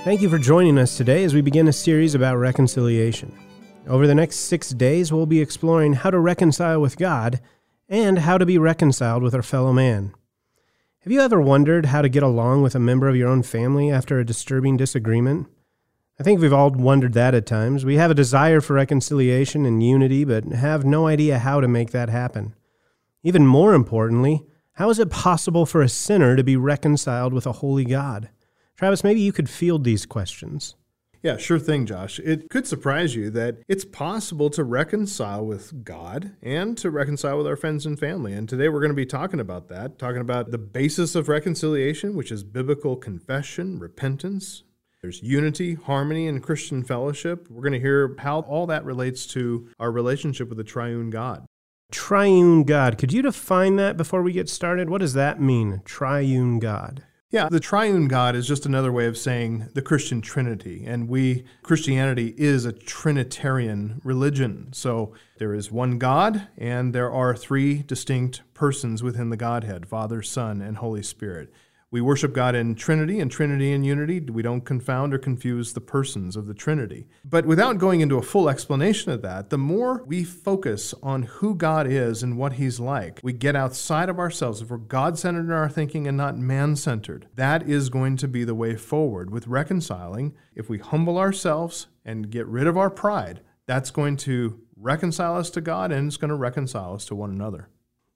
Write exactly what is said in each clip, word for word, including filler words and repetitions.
Thank you for joining us today as we begin a series about reconciliation. Over the next six days, we'll be exploring how to reconcile with God and how to be reconciled with our fellow man. Have you ever wondered how to get along with a member of your own family after a disturbing disagreement? I think we've all wondered that at times. We have a desire for reconciliation and unity, but have no idea how to make that happen. Even more importantly, how is it possible for a sinner to be reconciled with a holy God? Travis, maybe you could field these questions. Yeah, sure thing, Josh. It could surprise you that it's possible to reconcile with God and to reconcile with our friends and family. And today we're going to be talking about that, talking about the basis of reconciliation, which is biblical confession, repentance. There's unity, harmony, and Christian fellowship. We're going to hear how all that relates to our relationship with the triune God. Triune God. Could you define that before we get started? What does that mean, triune God? Yeah, the triune God is just another way of saying the Christian Trinity. And we, Christianity is a Trinitarian religion. So there is one God, and there are three distinct persons within the Godhead, Father, Son, and Holy Spirit. We worship God in Trinity and Trinity in unity. We don't confound or confuse the persons of the Trinity. But without going into a full explanation of that, the more we focus on who God is and what He's like, we get outside of ourselves. If we're God-centered in our thinking and not man-centered, that is going to be the way forward with reconciling. If we humble ourselves and get rid of our pride, that's going to reconcile us to God, and it's going to reconcile us to one another.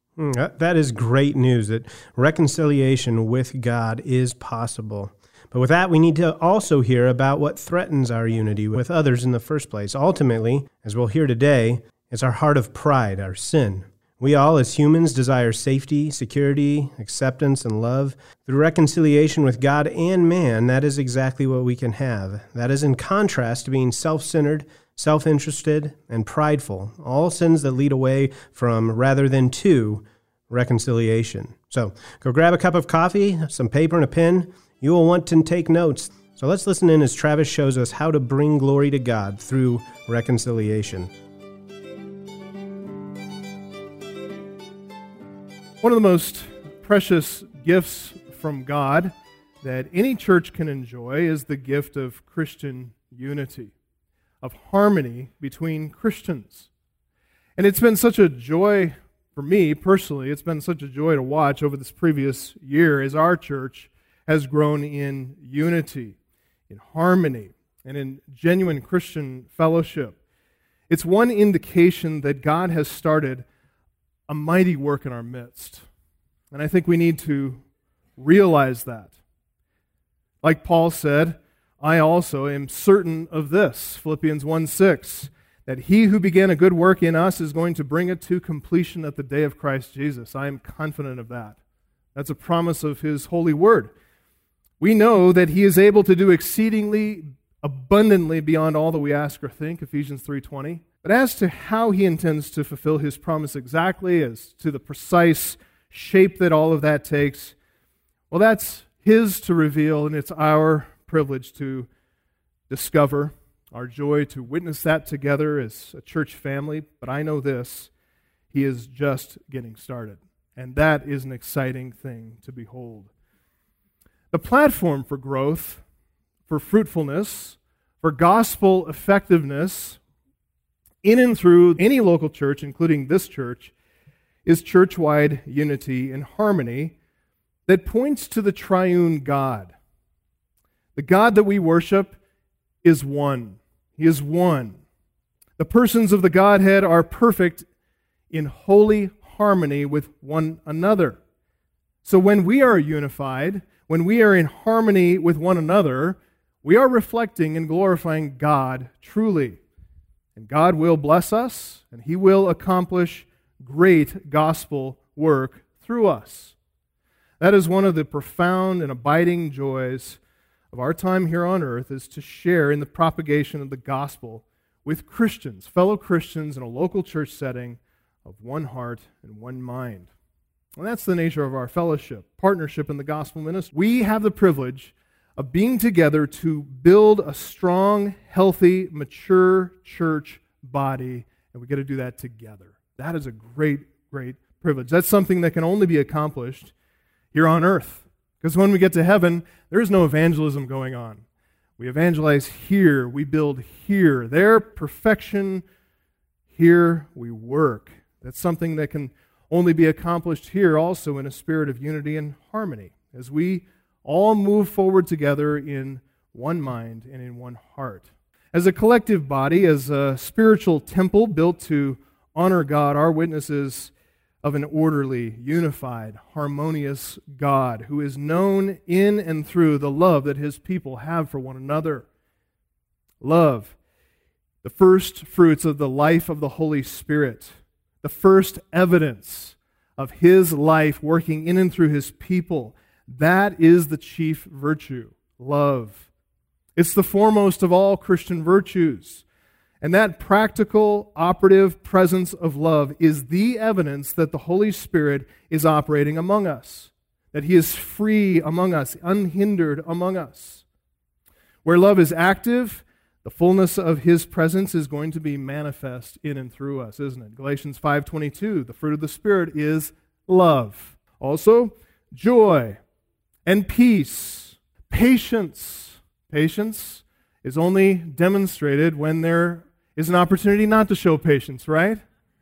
That is great news, that reconciliation with God is possible. But with that, we need to also hear about what threatens our unity with others in the first place. Ultimately, as we'll hear today, it's our heart of pride, our sin. We all, as humans, desire safety, security, acceptance, and love. Through reconciliation with God and man, that is exactly what we can have. That is in contrast to being self-centered, self-interested, and prideful, all sins that lead away from, rather than to, reconciliation. So go grab a cup of coffee, some paper, and a pen. You will want to take notes. So let's listen in as Travis shows us how to bring glory to God through reconciliation. One of the most precious gifts from God that any church can enjoy is the gift of Christian unity, of harmony between Christians. And it's been such a joy for me personally, it's been such a joy to watch over this previous year as our church has grown in unity, in harmony, and in genuine Christian fellowship. It's one indication that God has started a mighty work in our midst. And I think we need to realize that. Like Paul said, I also am certain of this, Philippians one six, that he who began a good work in us is going to bring it to completion at the day of Christ Jesus. I am confident of that. That's a promise of his holy word. We know that he is able to do exceedingly abundantly beyond all that we ask or think, Ephesians three twenty. But as to how he intends to fulfill his promise exactly, as to the precise shape that all of that takes, well, that's his to reveal, and it's our privilege to discover, our joy to witness that together as a church family. But I know this, he is just getting started. And that is an exciting thing to behold. The platform for growth, for fruitfulness, for gospel effectiveness, in and through any local church, including this church, is church-wide unity and harmony that points to the triune God. The God that we worship is one. He is one. The persons of the Godhead are perfect in holy harmony with one another. So when we are unified, when we are in harmony with one another, we are reflecting and glorifying God truly. And God will bless us, and He will accomplish great gospel work through us. That is one of the profound and abiding joys of our time here on earth, is to share in the propagation of the gospel with Christians, fellow Christians in a local church setting of one heart and one mind. And that's the nature of our fellowship, partnership in the gospel ministry. We have the privilege of being together to build a strong, healthy, mature church body, and we get to do that together. That is a great, great privilege. That's something that can only be accomplished here on earth. Because when we get to heaven, there is no evangelism going on. We evangelize here. We build here. Their perfection, here we work. That's something that can only be accomplished here also in a spirit of unity and harmony, as we all move forward together in one mind and in one heart. As a collective body, as a spiritual temple built to honor God, our witnesses of an orderly, unified, harmonious God who is known in and through the love that His people have for one another. Love, the first fruits of the life of the Holy Spirit, the first evidence of His life working in and through His people. That is the chief virtue, love. It's the foremost of all Christian virtues. And that practical, operative presence of love is the evidence that the Holy Spirit is operating among us, that He is free among us, unhindered among us. Where love is active, the fullness of His presence is going to be manifest in and through us, isn't it? Galatians five twenty-two, the fruit of the Spirit is love. Also, joy and peace, patience. Patience is only demonstrated when there is an opportunity not to show patience, right?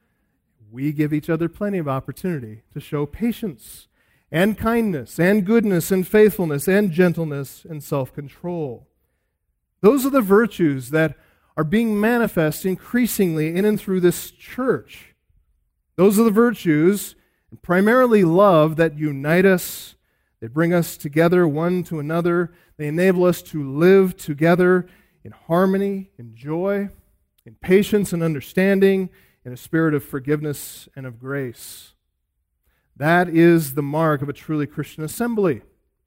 We give each other plenty of opportunity to show patience and kindness and goodness and faithfulness and gentleness and self-control. Those are the virtues that are being manifest increasingly in and through this church. Those are the virtues, primarily love, that unite us. They bring us together one to another. They enable us to live together in harmony, in joy, in patience and understanding, in a spirit of forgiveness and of grace. That is the mark of a truly Christian assembly,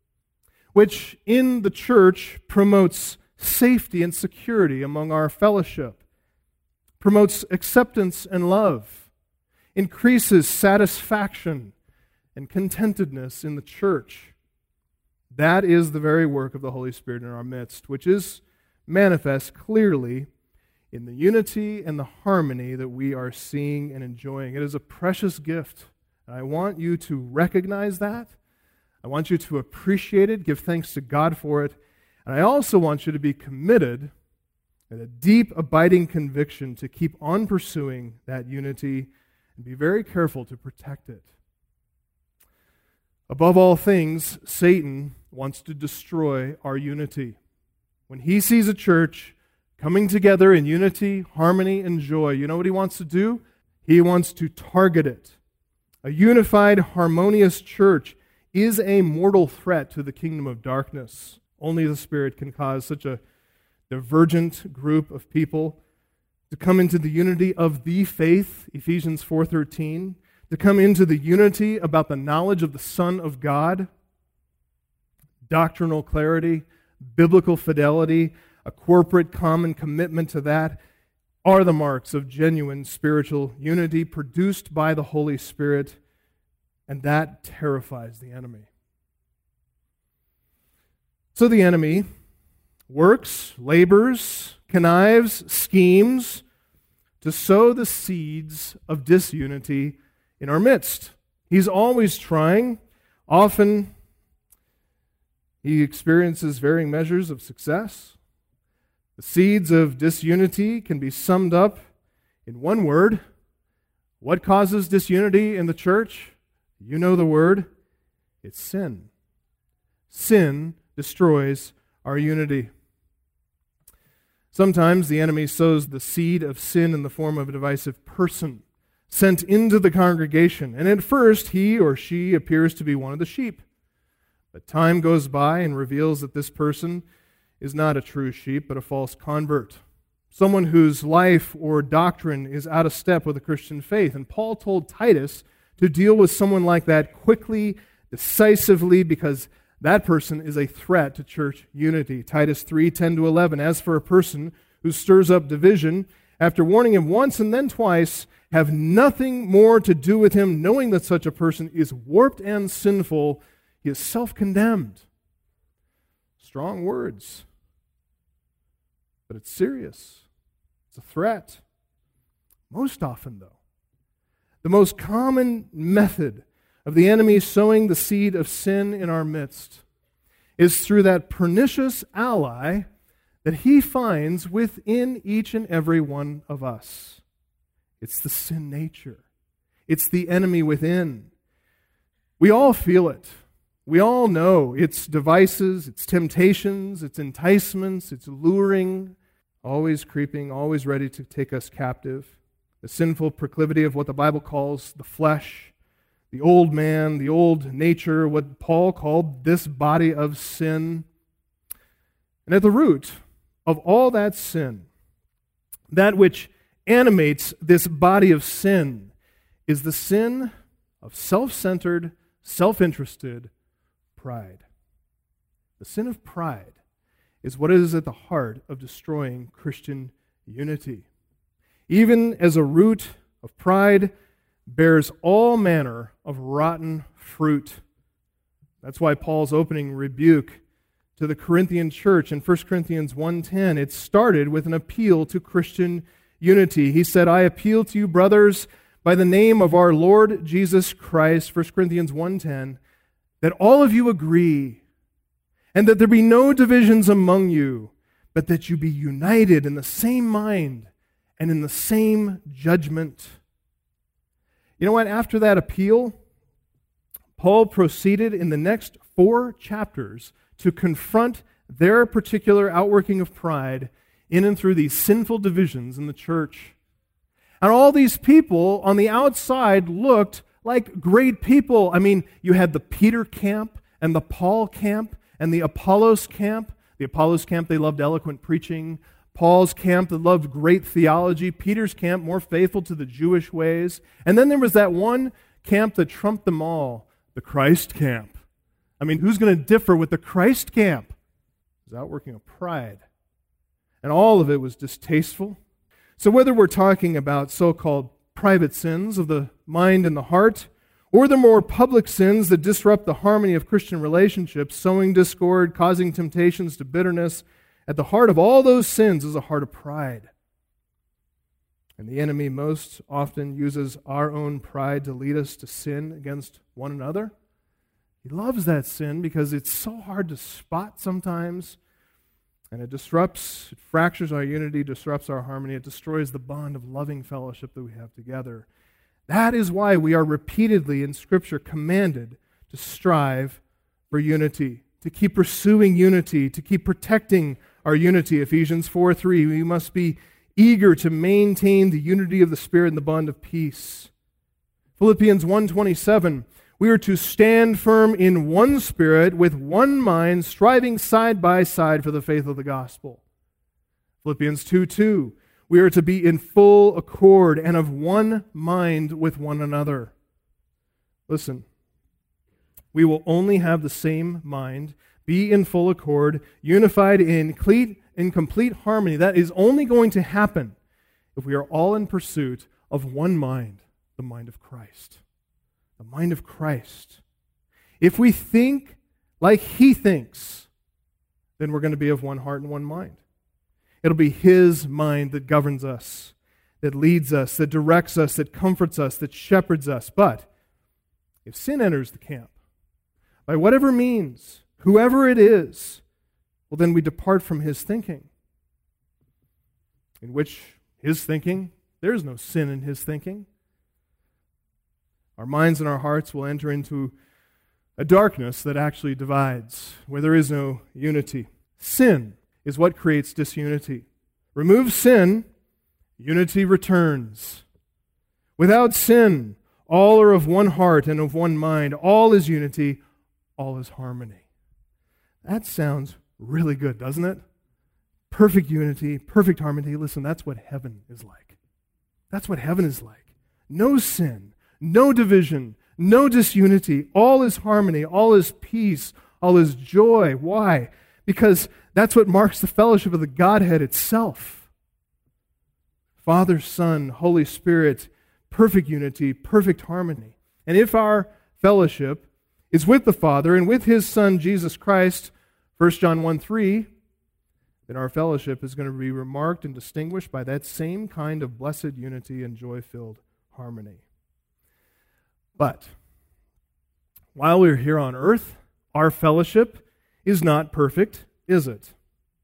which in the church promotes safety and security among our fellowship, promotes acceptance and love, increases satisfaction and contentedness in the church. That is the very work of the Holy Spirit in our midst, which is manifest clearly in the unity and the harmony that we are seeing and enjoying. It is a precious gift, and I want you to recognize that. I want you to appreciate it, give thanks to God for it, and I also want you to be committed and a deep, abiding conviction to keep on pursuing that unity and be very careful to protect it. Above all things, Satan wants to destroy our unity. When he sees a church coming together in unity, harmony, and joy, you know what he wants to do? He wants to target it. A unified, harmonious church is a mortal threat to the kingdom of darkness. Only the Spirit can cause such a divergent group of people to come into the unity of the faith, Ephesians four thirteen, to come into the unity about the knowledge of the Son of God, doctrinal clarity, biblical fidelity, a corporate common commitment to that, are the marks of genuine spiritual unity produced by the Holy Spirit, and that terrifies the enemy. So the enemy works, labors, connives, schemes to sow the seeds of disunity in our midst. He's always trying. Often he experiences varying measures of success. The seeds of disunity can be summed up in one word. What causes disunity in the church? You know the word. It's sin. Sin destroys our unity. Sometimes the enemy sows the seed of sin in the form of a divisive person sent into the congregation, and at first he or she appears to be one of the sheep. But time goes by and reveals that this person is not a true sheep, but a false convert, someone whose life or doctrine is out of step with the Christian faith. And Paul told Titus to deal with someone like that quickly, decisively, because that person is a threat to church unity. Titus three ten to eleven, as for a person who stirs up division, after warning him once and then twice, have nothing more to do with him, knowing that such a person is warped and sinful. He is self-condemned. Strong words. But it's serious. It's a threat. Most often, though, the most common method of the enemy sowing the seed of sin in our midst is through that pernicious ally that he finds within each and every one of us. It's the sin nature. It's the enemy within. We all feel it. We all know its devices, its temptations, its enticements, its luring, always creeping, always ready to take us captive. The sinful proclivity of what the Bible calls the flesh, the old man, the old nature, what Paul called this body of sin. And at the root of all that sin, that which animates this body of sin, is the sin of self-centered, self-interested pride. The sin of pride is what is at the heart of destroying Christian unity. Even as a root of pride bears all manner of rotten fruit. That's why Paul's opening rebuke to the Corinthian church in First Corinthians one ten, it started with an appeal to Christian unity. He said, I appeal to you, brothers, by the name of our Lord Jesus Christ, First Corinthians one ten, that all of you agree, and that there be no divisions among you, but that you be united in the same mind and in the same judgment. You know what? After that appeal, Paul proceeded in the next four chapters to confront their particular outworking of pride in and through these sinful divisions in the church. And all these people on the outside looked like great people. I mean, you had the Peter camp and the Paul camp and the Apollos camp. The Apollos camp, they loved eloquent preaching. Paul's camp, they loved great theology. Peter's camp, more faithful to the Jewish ways. And then there was that one camp that trumped them all, the Christ camp. I mean, who's going to differ with the Christ camp? It was outworking of pride. And all of it was distasteful. So whether we're talking about so-called private sins of the mind and the heart, or the more public sins that disrupt the harmony of Christian relationships, sowing discord, causing temptations to bitterness, at the heart of all those sins is a heart of pride. And the enemy most often uses our own pride to lead us to sin against one another. He loves that sin because it's so hard to spot sometimes, and it disrupts, it fractures our unity, disrupts our harmony, it destroys the bond of loving fellowship that we have together. That is why we are repeatedly in Scripture commanded to strive for unity, to keep pursuing unity, to keep protecting our unity. Ephesians four three, we must be eager to maintain the unity of the Spirit and the bond of peace. Philippians one twenty-seven, we are to stand firm in one spirit, with one mind, striving side by side for the faith of the gospel. Philippians two two, we are to be in full accord and of one mind with one another. Listen, we will only have the same mind, be in full accord, unified in complete, in complete harmony. That is only going to happen if we are all in pursuit of one mind, the mind of Christ. The mind of Christ. If we think like He thinks, then we're going to be of one heart and one mind. It'll be His mind that governs us, that leads us, that directs us, that comforts us, that shepherds us. But if sin enters the camp, by whatever means, whoever it is, well, then we depart from His thinking. In which His thinking, there is no sin in His thinking. Our minds and our hearts will enter into a darkness that actually divides, where there is no unity. Sin is what creates disunity. Remove sin, unity returns. Without sin, all are of one heart and of one mind. All is unity, all is harmony. That sounds really good, doesn't it? Perfect unity, perfect harmony. Listen, that's what heaven is like. That's what heaven is like. No sin. No division, no disunity. All is harmony, all is peace, all is joy. Why? Because that's what marks the fellowship of the Godhead itself. Father, Son, Holy Spirit, perfect unity, perfect harmony. And if our fellowship is with the Father and with His Son, Jesus Christ, First John one three, then our fellowship is going to be remarked and distinguished by that same kind of blessed unity and joy-filled harmony. But while we're here on earth, our fellowship is not perfect, is it?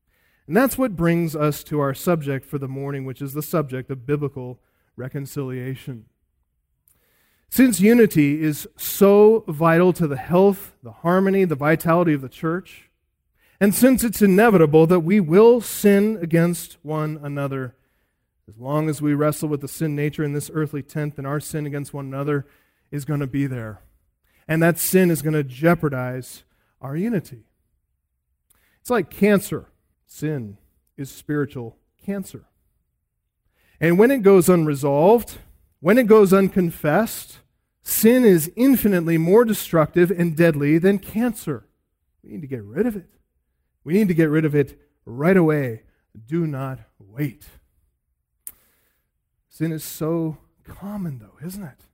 And that's what brings us to our subject for the morning, which is the subject of biblical reconciliation. Since unity is so vital to the health, the harmony, the vitality of the church, and since it's inevitable that we will sin against one another, as long as we wrestle with the sin nature in this earthly tent, then our sin against one another is going to be there. And that sin is going to jeopardize our unity. It's like cancer. Sin is spiritual cancer. And when it goes unresolved, when it goes unconfessed, sin is infinitely more destructive and deadly than cancer. We need to get rid of it. We need to get rid of it right away. Do not wait. Sin is so common, though, isn't it?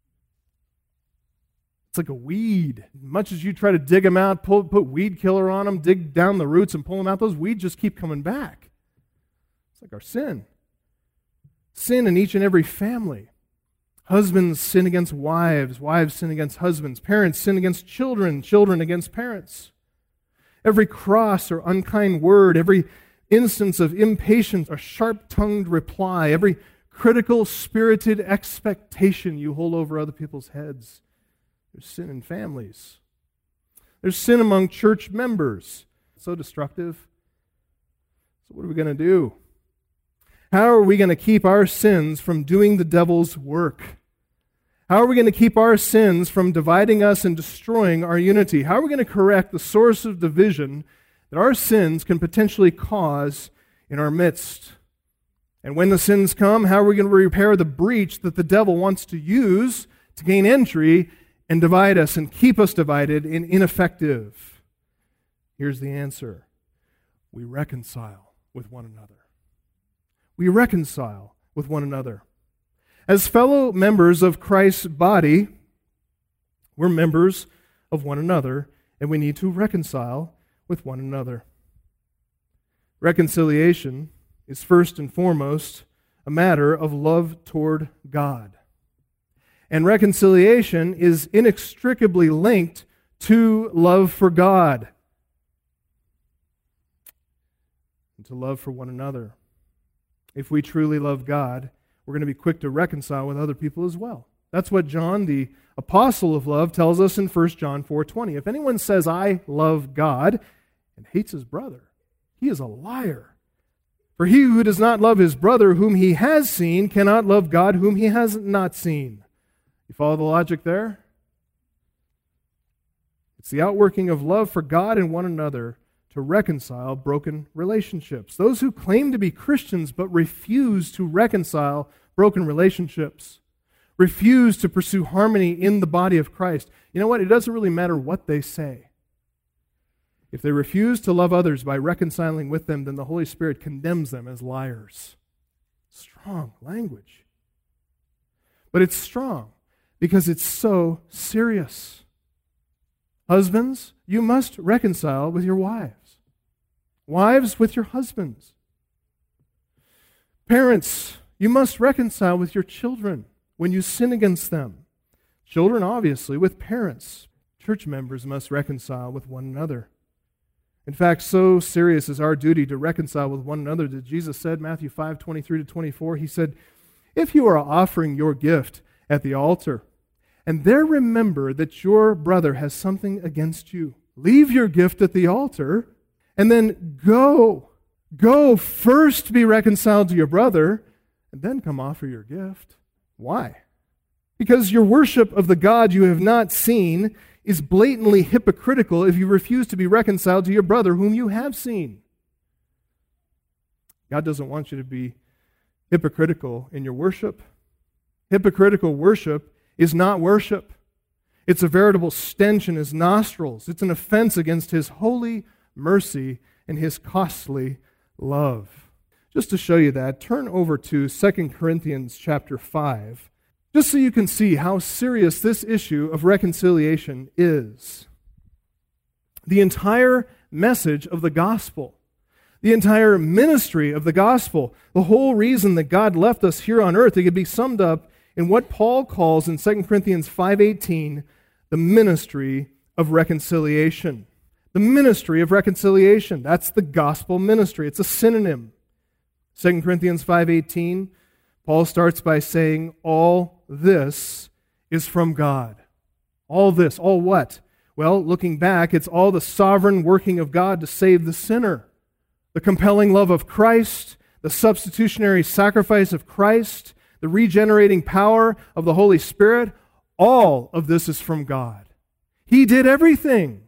It's like a weed. Much as you try to dig them out, pull, put weed killer on them, dig down the roots and pull them out, those weeds just keep coming back. It's like our sin. Sin in each and every family. Husbands sin against wives, wives sin against husbands, parents sin against children, children against parents. Every cross or unkind word, every instance of impatience or sharp-tongued reply, every critical, spirited expectation you hold over other people's heads. There's sin in families. There's sin among church members. It's so destructive. So what are we going to do? How are we going to keep our sins from doing the devil's work? How are we going to keep our sins from dividing us and destroying our unity? How are we going to correct the source of division that our sins can potentially cause in our midst? And when the sins come, how are we going to repair the breach that the devil wants to use to gain entry and divide us and keep us divided and ineffective? Here's the answer. We reconcile with one another. We reconcile with one another. As fellow members of Christ's body, we're members of one another, and we need to reconcile with one another. Reconciliation is first and foremost a matter of love toward God. And reconciliation is inextricably linked to love for God and to love for one another. If we truly love God, we're going to be quick to reconcile with other people as well. That's what John, the apostle of love, tells us in First John four twenty. If anyone says, I love God, and hates his brother, he is a liar. For he who does not love his brother whom he has seen cannot love God whom he has not seen. You follow the logic there? It's the outworking of love for God and one another to reconcile broken relationships. Those who claim to be Christians but refuse to reconcile broken relationships, refuse to pursue harmony in the body of Christ. You know what? It doesn't really matter what they say. If they refuse to love others by reconciling with them, then the Holy Spirit condemns them as liars. Strong language. But it's strong because it's so serious. Husbands, you must reconcile with your wives. Wives, with your husbands. Parents, you must reconcile with your children when you sin against them. Children, obviously, with parents. Church members must reconcile with one another. In fact, so serious is our duty to reconcile with one another that Jesus said, Matthew five twenty-three to twenty-four, he said, if you are offering your gift at the altar, and there remember that your brother has something against you, leave your gift at the altar, and then go. Go first be reconciled to your brother, and then come offer your gift. Why? Because your worship of the God you have not seen is blatantly hypocritical if you refuse to be reconciled to your brother whom you have seen. God doesn't want you to be hypocritical in your worship. Hypocritical worship is not worship. It's a veritable stench in his nostrils. It's an offense against his holy mercy and his costly love. Just to show you that, turn over to Second Corinthians chapter five, just so you can see how serious this issue of reconciliation is. The entire message of the gospel, the entire ministry of the gospel, the whole reason that God left us here on earth, it could be summed up in what Paul calls in Second Corinthians five eighteen, the ministry of reconciliation. The ministry of reconciliation. That's the gospel ministry. It's a synonym. Second Corinthians five eighteen, Paul starts by saying, all this is from God. All this, all what? Well, looking back, it's all the sovereign working of God to save the sinner. The compelling love of Christ, the substitutionary sacrifice of Christ, the regenerating power of the Holy Spirit, all of this is from God. He did everything.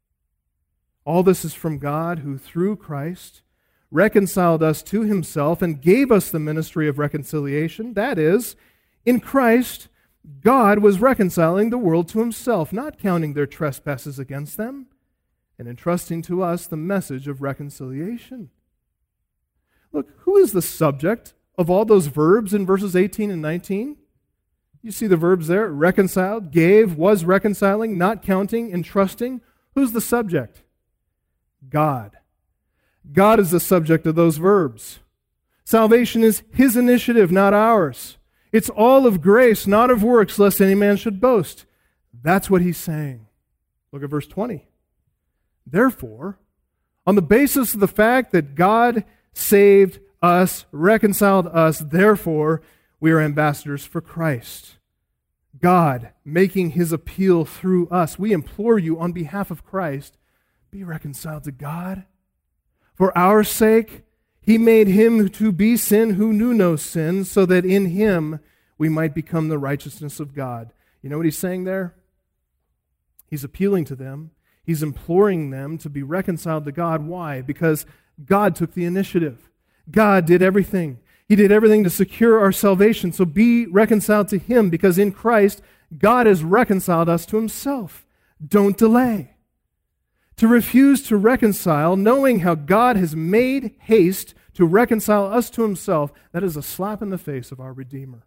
All this is from God, who through Christ reconciled us to himself and gave us the ministry of reconciliation. That is, in Christ, God was reconciling the world to himself, not counting their trespasses against them, and entrusting to us the message of reconciliation. Look, who is the subject of all those verbs in verses eighteen and nineteen? You see the verbs there: reconciled, gave, was reconciling, not counting, entrusting. Who's the subject? God. God is the subject of those verbs. Salvation is his initiative, not ours. It's all of grace, not of works, lest any man should boast. That's what he's saying. Look at verse twenty. Therefore, on the basis of the fact that God saved us, reconciled us, therefore, we are ambassadors for Christ. God making his appeal through us. We implore you on behalf of Christ, be reconciled to God. For our sake, he made him to be sin who knew no sin, so that in him we might become the righteousness of God. You know what he's saying there? He's appealing to them. He's imploring them to be reconciled to God. Why? Because God took the initiative. God did everything. He did everything to secure our salvation. So be reconciled to him, because in Christ, God has reconciled us to himself. Don't delay. To refuse to reconcile, knowing how God has made haste to reconcile us to himself, that is a slap in the face of our Redeemer.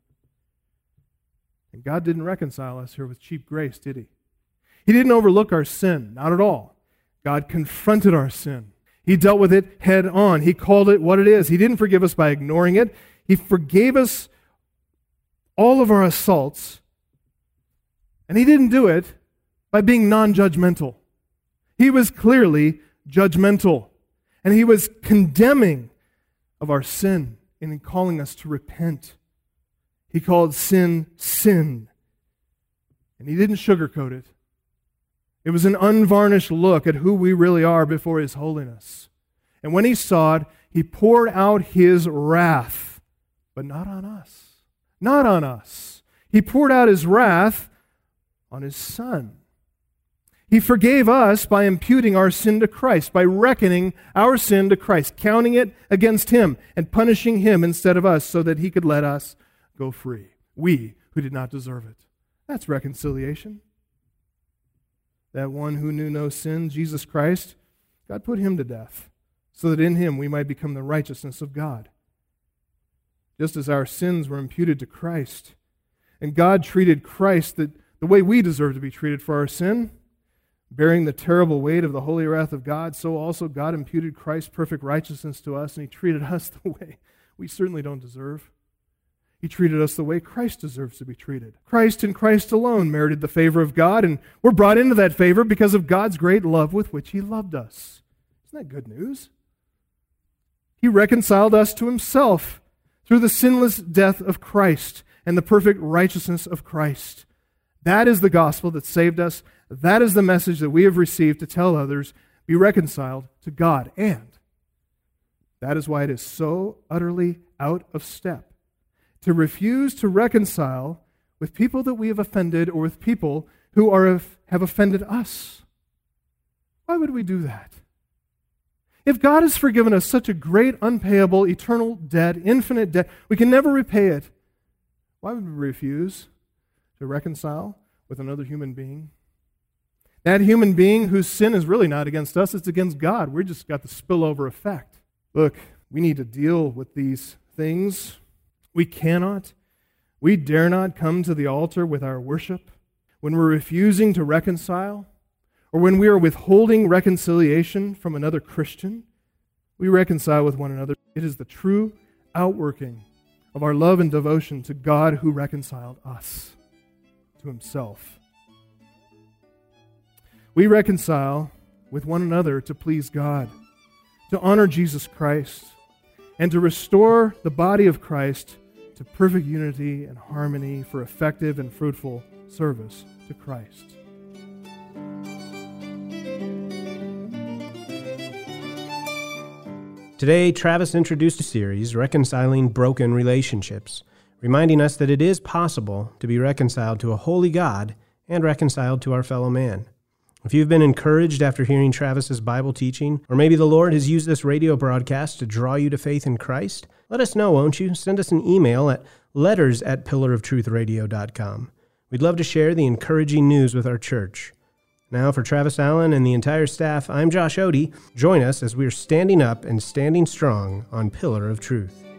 And God didn't reconcile us here with cheap grace, did he? He didn't overlook our sin, not at all. God confronted our sin. He dealt with it head on. He called it what it is. He didn't forgive us by ignoring it. He forgave us all of our assaults, and he didn't do it by being non-judgmental. He was clearly judgmental, and he was condemning of our sin and calling us to repent. He called sin, sin, and he didn't sugarcoat it. It was an unvarnished look at who we really are before his holiness. And when he saw it, he poured out his wrath, but not on us. Not on us. He poured out his wrath on his Son. He forgave us by imputing our sin to Christ, by reckoning our sin to Christ, counting it against him and punishing him instead of us so that he could let us go free. We who did not deserve it. That's reconciliation. That one who knew no sin, Jesus Christ, God put him to death so that in him we might become the righteousness of God. Just as our sins were imputed to Christ, and God treated Christ the, the way we deserve to be treated for our sin, bearing the terrible weight of the holy wrath of God, so also God imputed Christ's perfect righteousness to us, and he treated us the way we certainly don't deserve. He treated us the way Christ deserves to be treated. Christ and Christ alone merited the favor of God, and we're brought into that favor because of God's great love with which he loved us. Isn't that good news? He reconciled us to himself through the sinless death of Christ and the perfect righteousness of Christ. That is the gospel that saved us. That is the message that we have received to tell others, be reconciled to God. And that is why it is so utterly out of step to refuse to reconcile with people that we have offended or with people who are have offended us. Why would we do that? If God has forgiven us such a great, unpayable, eternal debt, infinite debt, we can never repay it, why would we refuse to reconcile with another human being? That human being whose sin is really not against us, it's against God. We've just got the spillover effect. Look, we need to deal with these things. We cannot, we dare not come to the altar with our worship when we're refusing to reconcile, or when we are withholding reconciliation from another Christian. We reconcile with one another. It is the true outworking of our love and devotion to God who reconciled us to himself. We reconcile with one another to please God, to honor Jesus Christ, and to restore the body of Christ to perfect unity and harmony for effective and fruitful service to Christ. Today, Travis introduced a series, Reconciling Broken Relationships, reminding us that it is possible to be reconciled to a holy God and reconciled to our fellow man. If you've been encouraged after hearing Travis's Bible teaching, or maybe the Lord has used this radio broadcast to draw you to faith in Christ, let us know, won't you? Send us an email at letters at pillar of truth radio dot com. We'd love to share the encouraging news with our church. Now, for Travis Allen and the entire staff, I'm Josh Odie. Join us as we are standing up and standing strong on Pillar of Truth.